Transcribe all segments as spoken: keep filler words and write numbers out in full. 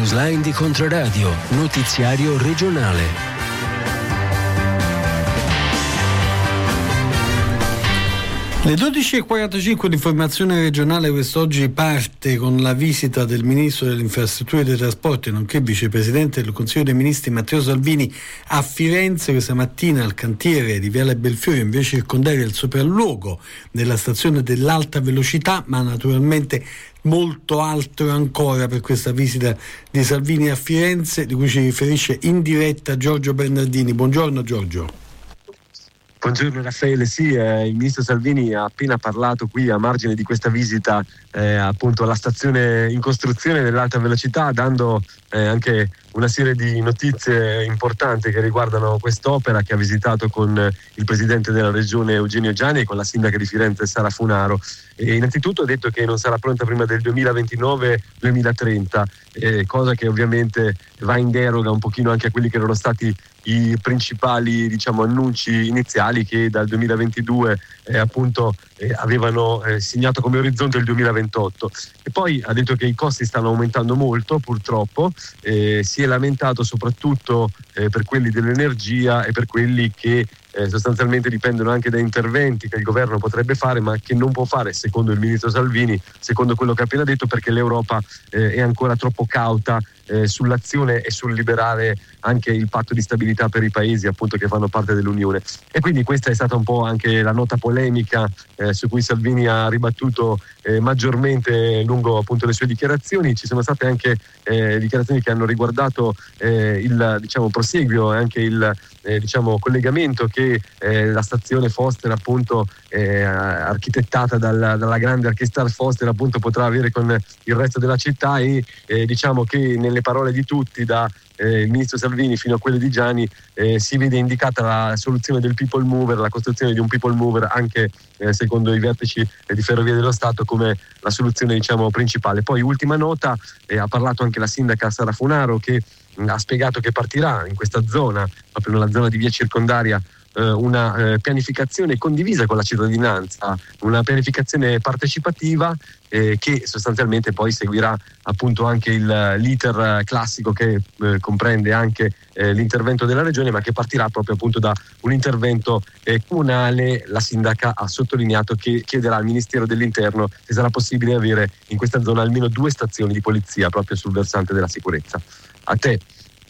Newsline di Controradio, notiziario regionale. Le dodici e quarantacinque di informazione regionale quest'oggi parte con la visita del Ministro delle Infrastrutture e dei Trasporti, nonché Vicepresidente del Consiglio dei Ministri Matteo Salvini a Firenze questa mattina al cantiere di Viale Belfiore, in via Circondaria, il sopralluogo della stazione dell'alta velocità, ma naturalmente molto altro ancora per questa visita di Salvini a Firenze, di cui ci riferisce in diretta Giorgio Bernardini. Buongiorno Giorgio. Buongiorno Raffaele, sì, eh, il ministro Salvini ha appena parlato qui a margine di questa visita eh, appunto alla stazione in costruzione dell'alta velocità, dando eh, anche una serie di notizie importanti che riguardano quest'opera, che ha visitato con il presidente della regione Eugenio Giani e con la sindaca di Firenze Sara Funaro. E innanzitutto ha detto che non sarà pronta prima del duemilaventinove duemilatrenta, eh, cosa che ovviamente va in deroga un pochino anche a quelli che erano stati i principali, diciamo, annunci iniziali, che dal duemilaventidue eh, appunto eh, avevano eh, segnato come orizzonte il duemilaventotto. E poi ha detto che i costi stanno aumentando molto, purtroppo, eh, si è lamentato soprattutto eh, per quelli dell'energia e per quelli che eh, sostanzialmente dipendono anche da interventi che il governo potrebbe fare, ma che non può fare, secondo il ministro Salvini, secondo quello che ha appena detto, perché l'Europa eh, è ancora troppo cauta eh, sull'azione e sul liberare anche il patto di stabilità per i paesi appunto che fanno parte dell'Unione. E quindi questa è stata un po' anche la nota polemica eh, su cui Salvini ha ribattuto eh, maggiormente lungo appunto le sue dichiarazioni. Ci sono state anche eh, dichiarazioni che hanno riguardato eh, il diciamo proseguio e anche il eh, diciamo collegamento che eh, la stazione Foster, appunto eh, architettata dal, dalla grande Archistar Foster, appunto potrà avere con il resto della città. E eh, diciamo che nelle parole di tutti, da eh, il ministro Salvini fino a quelle di Giani, eh, si vede indicata la soluzione del people mover, la costruzione di un people mover anche eh, secondo i vertici eh, di Ferrovie dello Stato come la soluzione diciamo principale. Poi ultima nota, eh, ha parlato anche la sindaca Sara Funaro, che mh, ha spiegato che partirà in questa zona, proprio nella zona di via Circondaria, una eh, pianificazione condivisa con la cittadinanza, una pianificazione partecipativa eh, che sostanzialmente poi seguirà appunto anche il, l'iter classico che eh, comprende anche eh, l'intervento della regione, ma che partirà proprio appunto da un intervento eh, comunale. La sindaca ha sottolineato che chiederà al Ministero dell'Interno se sarà possibile avere in questa zona almeno due stazioni di polizia proprio sul versante della sicurezza. A te.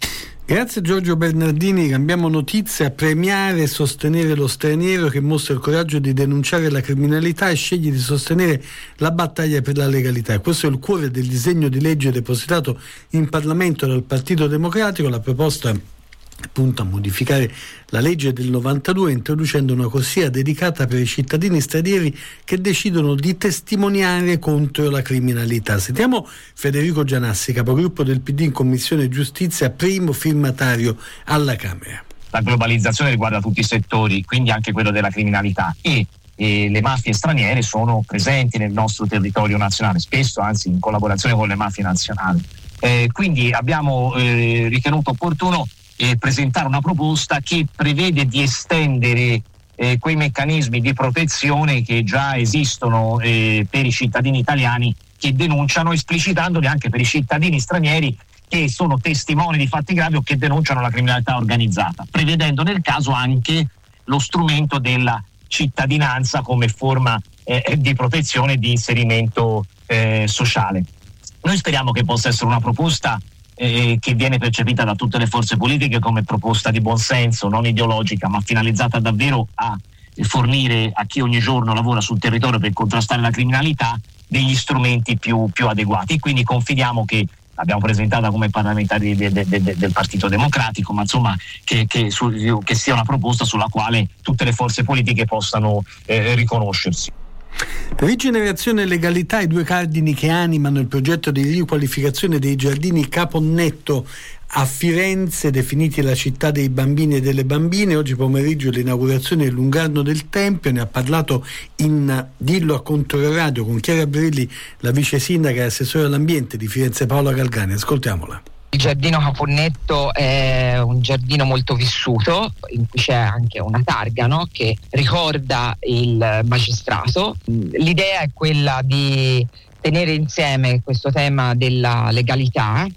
Grazie Giorgio Bernardini. Cambiamo notizia. A premiare e sostenere lo straniero che mostra il coraggio di denunciare la criminalità e sceglie di sostenere la battaglia per la legalità. Questo è il cuore del disegno di legge depositato in Parlamento dal Partito Democratico. La proposta punta a modificare la legge del novantadue, introducendo una corsia dedicata per i cittadini stranieri che decidono di testimoniare contro la criminalità. Sentiamo Federico Gianassi, capogruppo del P D in Commissione Giustizia, primo firmatario alla Camera. La globalizzazione riguarda tutti i settori, quindi anche quello della criminalità, e E le mafie straniere sono presenti nel nostro territorio nazionale, spesso anzi in collaborazione con le mafie nazionali. Eh, quindi abbiamo eh, ritenuto opportuno eh, presentare una proposta che prevede di estendere eh, quei meccanismi di protezione che già esistono eh, per i cittadini italiani che denunciano, esplicitandoli anche per i cittadini stranieri che sono testimoni di fatti gravi o che denunciano la criminalità organizzata, prevedendo nel caso anche lo strumento della cittadinanza come forma eh, di protezione e di inserimento eh, sociale. Noi speriamo che possa essere una proposta eh, che viene percepita da tutte le forze politiche come proposta di buonsenso, non ideologica, ma finalizzata davvero a fornire a chi ogni giorno lavora sul territorio per contrastare la criminalità degli strumenti più, più adeguati. E quindi confidiamo che l'abbiamo presentata come parlamentari de, de, de, de, del Partito Democratico, ma insomma che, che, su, che sia una proposta sulla quale tutte le forze politiche possano eh, riconoscersi. Rigenerazione e legalità, i due cardini che animano il progetto di riqualificazione dei giardini Caponnetto a Firenze, definiti la città dei bambini e delle bambine. Oggi pomeriggio l'inaugurazione del Lungarno del Tempio. Ne ha parlato in Dillo a Controradio con Chiara Brilli, la vice sindaca e assessore all'ambiente di Firenze Paola Galgani. Ascoltiamola. Il giardino Caponnetto è un giardino molto vissuto, in cui c'è anche una targa, no? Che ricorda il magistrato. L'idea è quella di tenere insieme questo tema della legalità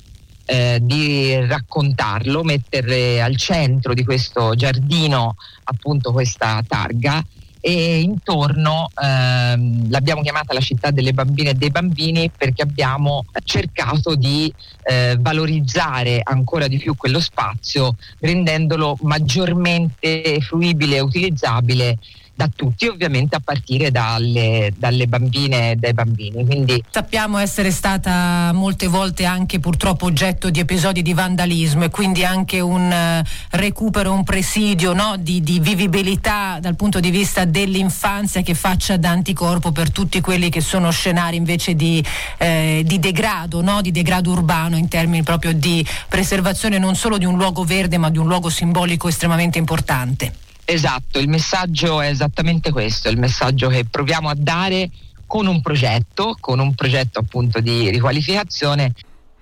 eh, di raccontarlo, mettere al centro di questo giardino appunto questa targa, e intorno ehm, l'abbiamo chiamata la città delle bambine e dei bambini perché abbiamo cercato di eh, valorizzare ancora di più quello spazio, rendendolo maggiormente fruibile e utilizzabile da tutti, ovviamente a partire dalle, dalle bambine e dai bambini. Quindi sappiamo essere stata molte volte anche purtroppo oggetto di episodi di vandalismo, e quindi anche un uh, recupero, un presidio, no? di, di vivibilità dal punto di vista dell'infanzia, che faccia da anticorpo per tutti quelli che sono scenari invece di, eh, di degrado, no? di degrado urbano, in termini proprio di preservazione non solo di un luogo verde ma di un luogo simbolico estremamente importante. Esatto, il messaggio è esattamente questo, il messaggio che proviamo a dare con un progetto, con un progetto appunto di riqualificazione.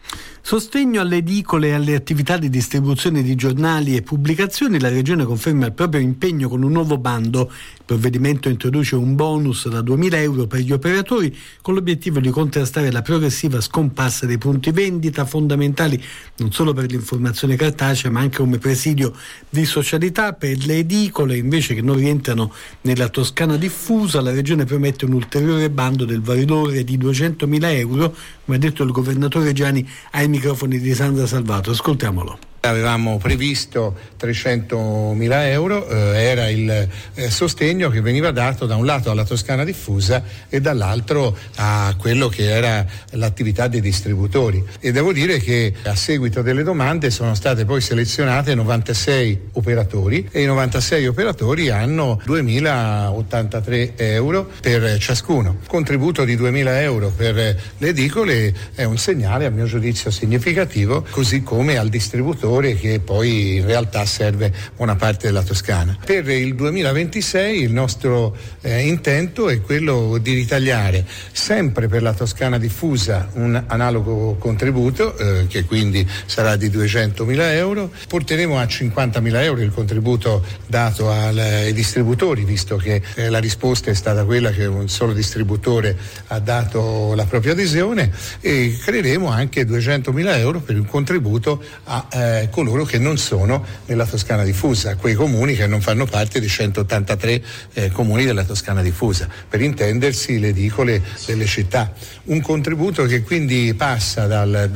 Sostegno alle edicole e alle attività di distribuzione di giornali e pubblicazioni. La Regione conferma il proprio impegno con un nuovo bando. Il provvedimento introduce un bonus da duemila euro per gli operatori, con l'obiettivo di contrastare la progressiva scomparsa dei punti vendita, fondamentali non solo per l'informazione cartacea ma anche come presidio di socialità. Per le edicole invece che non rientrano nella Toscana diffusa, la Regione promette un ulteriore bando del valore di duecentomila euro, come ha detto il governatore Giani ai microfoni di Sandra Salvato. Ascoltiamolo. Avevamo previsto trecentomila euro, eh, era il eh, sostegno che veniva dato da un lato alla Toscana diffusa e dall'altro a quello che era l'attività dei distributori. E devo dire che a seguito delle domande sono state poi selezionate novantasei operatori, e i novantasei operatori hanno duemilaottantatré euro per ciascuno. Contributo di duemila euro per le edicole è un segnale, a mio giudizio, significativo, così come al distributore, che poi in realtà serve buona parte della Toscana. Per il duemilaventisei il nostro eh, intento è quello di ritagliare sempre per la Toscana diffusa un analogo contributo, eh, che quindi sarà di duecentomila euro. Porteremo a cinquantamila euro il contributo dato al, ai distributori, visto che eh, la risposta è stata quella che un solo distributore ha dato la propria adesione, e creeremo anche duecentomila euro per un contributo a eh, coloro che non sono nella Toscana diffusa, quei comuni che non fanno parte dei centottantatré eh, comuni della Toscana diffusa, per intendersi le edicole delle città. Un contributo che quindi passa dal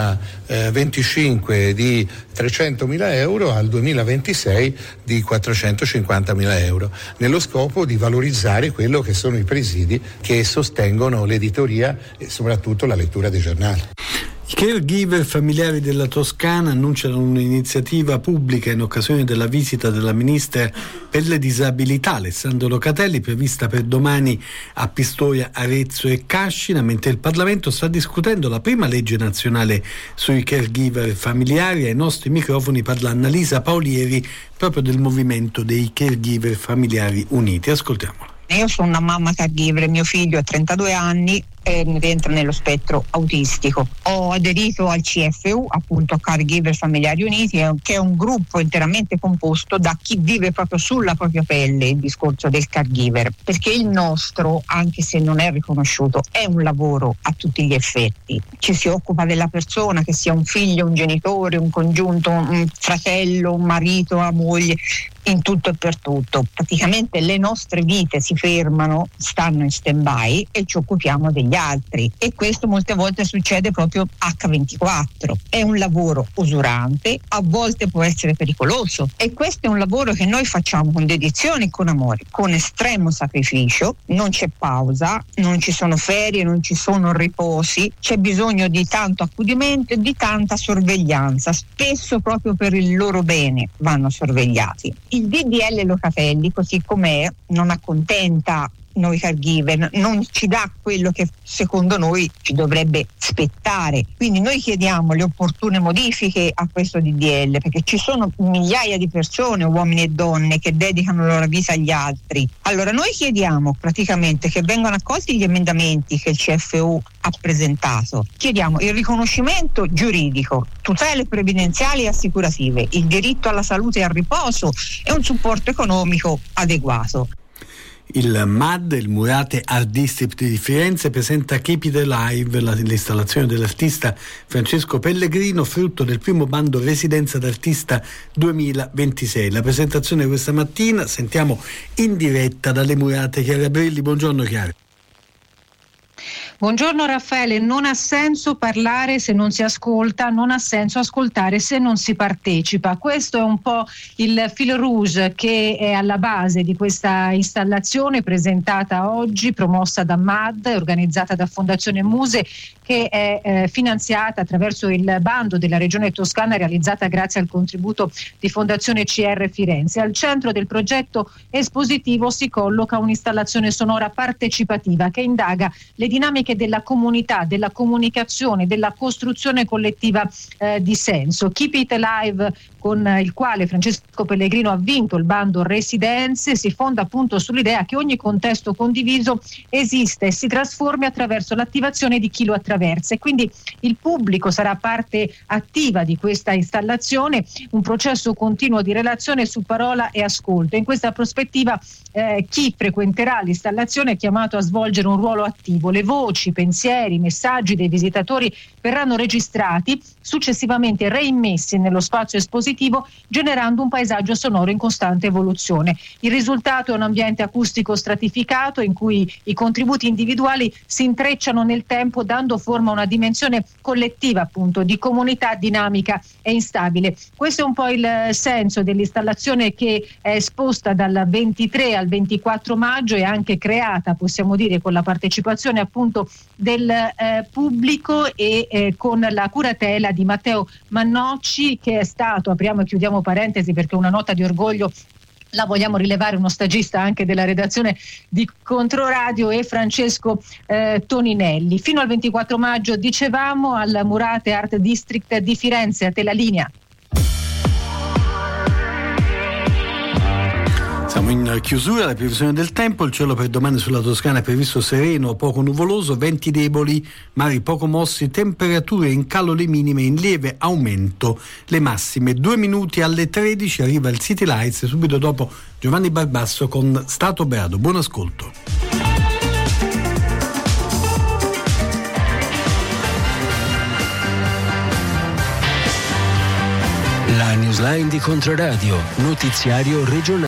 duemilaventicinque di trecentomila euro al duemilaventisei di quattrocentocinquantamila euro, nello scopo di valorizzare quello che sono i presidi che sostengono l'editoria e soprattutto la lettura dei giornali. I caregiver familiari della Toscana annunciano un'iniziativa pubblica in occasione della visita della Ministra per le disabilità Alessandro Locatelli, prevista per domani a Pistoia, Arezzo e Cascina, mentre il Parlamento sta discutendo la prima legge nazionale sui caregiver familiari. Ai nostri microfoni parla Annalisa Paolieri, proprio del movimento dei caregiver familiari uniti. Ascoltiamola. Io sono una mamma caregiver, mio figlio ha trentadue anni e rientra nello spettro autistico. Ho aderito al C F U, appunto a Caregiver Familiari Uniti, che è un gruppo interamente composto da chi vive proprio sulla propria pelle il discorso del caregiver, perché il nostro, anche se non è riconosciuto, è un lavoro a tutti gli effetti. Ci si occupa della persona, che sia un figlio, un genitore, un congiunto, un fratello, un marito, una moglie, in tutto e per tutto. Praticamente le nostre vite si fermano, stanno in stand-by e ci occupiamo degli altri, e questo molte volte succede proprio acca ventiquattro. È un lavoro usurante, a volte può essere pericoloso, e questo è un lavoro che noi facciamo con dedizione e con amore, con estremo sacrificio. Non c'è pausa, non ci sono ferie, non ci sono riposi, c'è bisogno di tanto accudimento e di tanta sorveglianza, spesso proprio per il loro bene vanno sorvegliati. Il D D L Locatelli, così com'è, non accontenta noi caregiver, non ci dà quello che secondo noi ci dovrebbe spettare. Quindi noi chiediamo le opportune modifiche a questo D D L, perché ci sono migliaia di persone, uomini e donne, che dedicano la loro vita agli altri. Allora noi chiediamo praticamente che vengano accolti gli emendamenti che il C F U ha presentato. Chiediamo il riconoscimento giuridico, tutele previdenziali e assicurative, il diritto alla salute e al riposo e un supporto economico adeguato. Il M A D, il Murate Art District di Firenze, presenta Keep It Alive, la, l'installazione dell'artista Francesco Pellegrino, frutto del primo bando Residenza d'Artista duemilaventisei. La presentazione questa mattina, sentiamo in diretta dalle Murate Chiara Brilli. Buongiorno Chiara. Buongiorno Raffaele, non ha senso parlare se non si ascolta, non ha senso ascoltare se non si partecipa. Questo è un po' il fil rouge che è alla base di questa installazione presentata oggi, promossa da M A D, organizzata da Fondazione Muse, che è eh, finanziata attraverso il bando della Regione Toscana, realizzata grazie al contributo di Fondazione C R Firenze. Al centro del progetto espositivo si colloca un'installazione sonora partecipativa che indaga le dinamiche della comunità, della comunicazione, della costruzione collettiva eh, di senso. Keep It Alive, con il quale Francesco Pellegrino ha vinto il bando Residenze, si fonda appunto sull'idea che ogni contesto condiviso esiste e si trasformi attraverso l'attivazione di chi lo attraversa, e quindi il pubblico sarà parte attiva di questa installazione, un processo continuo di relazione su parola e ascolto. In questa prospettiva eh, chi frequenterà l'installazione è chiamato a svolgere un ruolo attivo. Le voci, pensieri, messaggi dei visitatori verranno registrati, successivamente reimmessi nello spazio espositivo, generando un paesaggio sonoro in costante evoluzione. Il risultato è un ambiente acustico stratificato in cui i contributi individuali si intrecciano nel tempo, dando forma a una dimensione collettiva, appunto, di comunità dinamica e instabile. Questo è un po' il senso dell'installazione, che è esposta dal ventitré al ventiquattro maggio e anche creata, possiamo dire, con la partecipazione appunto del eh, pubblico e eh, con la curatela di Matteo Mannocci, che è stato, apriamo e chiudiamo parentesi perché una nota di orgoglio la vogliamo rilevare, uno stagista anche della redazione di Controradio, e Francesco eh, Toninelli. Fino al ventiquattro maggio, dicevamo, al Murate Art District di Firenze. A te la linea. Siamo in chiusura, la previsione del tempo: il cielo per domani sulla Toscana è previsto sereno o poco nuvoloso, venti deboli, mari poco mossi, temperature in calo le minime, in lieve aumento le massime. Due minuti alle tredici arriva il City Lights, subito dopo Giovanni Barbasso con Stato Beato. Buon ascolto. La newsline di Controradio, notiziario regionale.